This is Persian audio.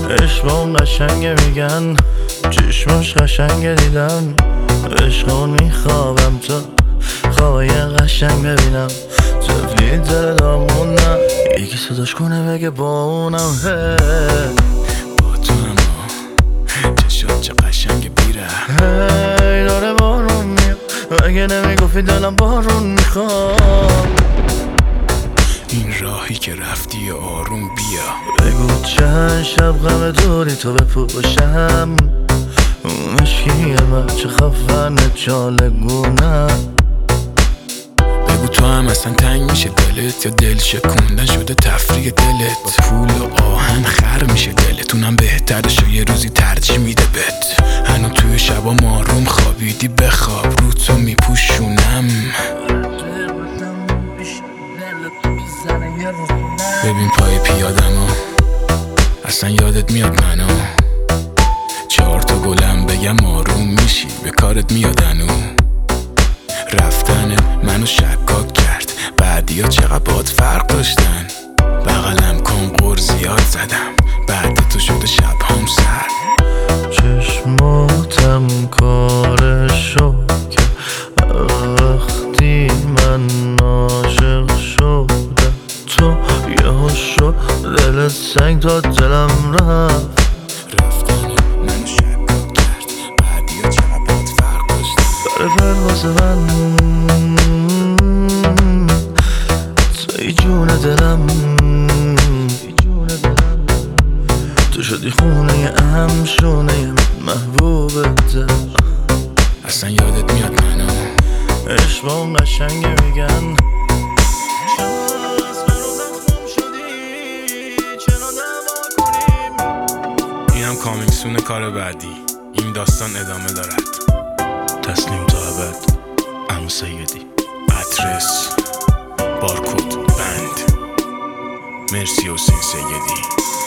عشقم قشنگه میگن چشماش قشنگه دیدم عشقم میخوابم تا خوابای قشنگ ببینم طفلی دل دامونم یکی صداش کنه بگه با اونم با تو اما چشات چه قشنگ بیره داره بارون میاد اگه نمیگفتی دلم بارون میخواد این راهی که رفتی آروم بیا بگو چند شب غم دوری تو بپوشم اون عشقیه بچه خفنه چالگونم بگو تو هم اصلا تنگ میشه دلت یا دل شکوندن شده تفریح دلت با پول و آهن خر میشه دلت اونم بهترش و یه روزی ترجیح میده بهت هنو توی شبا ماروم خوابیدی بخواب رو تو میپوشونم ببین پای پیادمو اصلا یادت میاد منو 4 تا گلم بگم آروم میشی به کارت میادنو رفتنت منو شکاک کرد بعدیا چقدر باد فرق داشتن بغلم کن قر زیاد زدم بعد تو شده شب هم سر چشماتم کارشو که وقتی من عاشق شدم تو یه شد دلت سنگ تا دلم رفت رفتنت منو شکاک کرد بعدیا چقدر باد فرق داشتن برای پرواز من توی جون دلم تو شدی خونه شونه محبوب دل اصلا یادت میاد منو عشقم قشنگه میگن اینم کامینگ سون کار بعدی این داستان ادامه دارد تسلیم تا ابد عمو سیدی ادرس بارکد بند مرسی حسین سیدی